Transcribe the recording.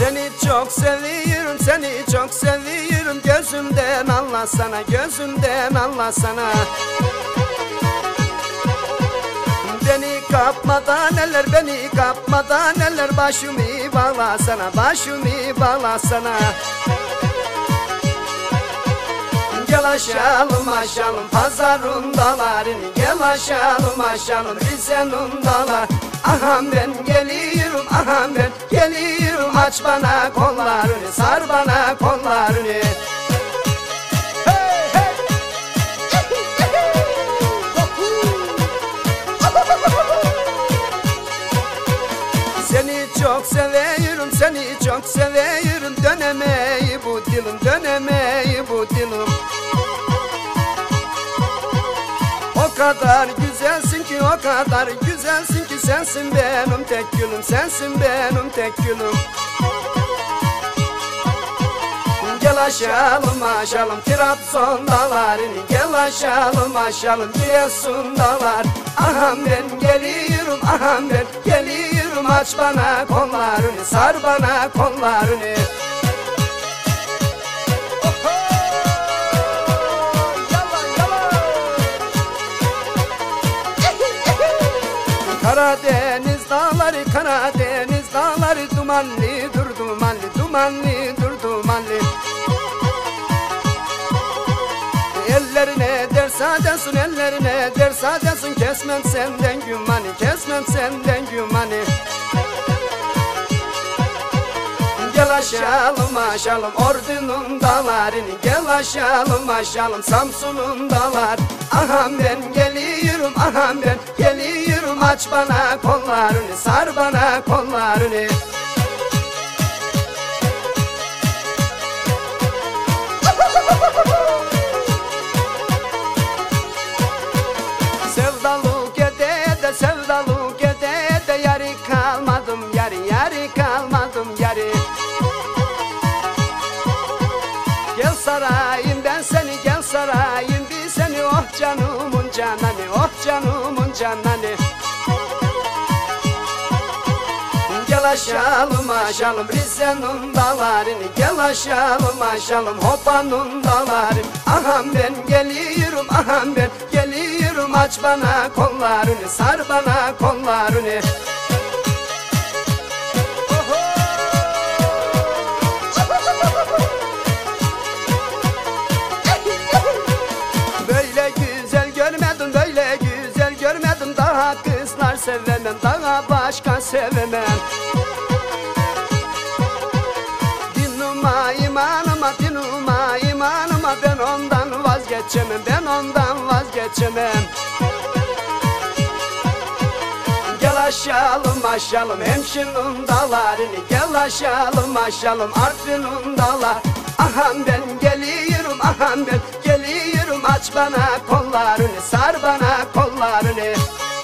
Seni çok seviyorum, seni çok seviyorum. Gözümden anlasana, gözümden anlasana. Beni kapmadan eller, beni kapmadan eller. Başımı bağlasana, başımı bağlasana. Gel aşalım aşalım pazarın dağlarını. Gel aşalım aşalım Rize'nin dağlar. Aham ben geliyorum, aham ben geliyorum. Aç bana kollarını, sar bana kollarını. Seni çok seviyorum, seni çok seviyorum. Dönemeyi bu dilim, dönemeyi bu dilim. O kadar güzelsin ki, o kadar güzelsin ki. Sensin benim tek gülüm, sensin benim tek gülüm. Gel aşalım aşalım Trabzon dağlarını. Gel aşalım aşalım Giresun dağlar. Aham ben geliyorum, aham ben geliyorum. Aç bana kollarını, sar bana kollarını. Karadeniz dağları, Karadeniz dağları. Dumanlıdır, dumanlı, dumanlıdır, dumanlı. Ellerine dersa desin, ellerine dersa desin. Kesmem senden gümanı, kesmem senden gümanı. Gel aşalım aşalım Ordu'nun dağlarını. Gel aşalım aşalım Samsun'un dağlar. Aham ben geliyorum, aham ben geliyorum. Aç bana kollarını, sar bana kollarını. Sevdalık ede de, sevdalık ede de. Yarı kalmadım yarı, yarı kalmadım yarı. Gel sarayım ben seni, gel sarayım bir seni. Oh canımın cananı, oh canımın cananı. Gel aşalım aşalım Rize'nin dağlarını. Gel aşalım aşalım Hopa'nın dağları. Aham ben geliyorum, aham ben geliyorum. Aç bana kollarını, sar bana kollarını. Böyle güzel görmedim, böyle güzel görmedim. Daha kızlar sevemem, daha başka sevemem. Dinuma imanıma, dinuma imanıma. Ben ondan vazgeçemem, ben ondan vazgeçemem. Gel aşalım aşalım Hemşin'in dağlarını. Gel aşalım aşalım Artvin'in dağlar. Aham ben geliyorum, aham ben geliyorum. Aç bana kollarını, sar bana kollarını.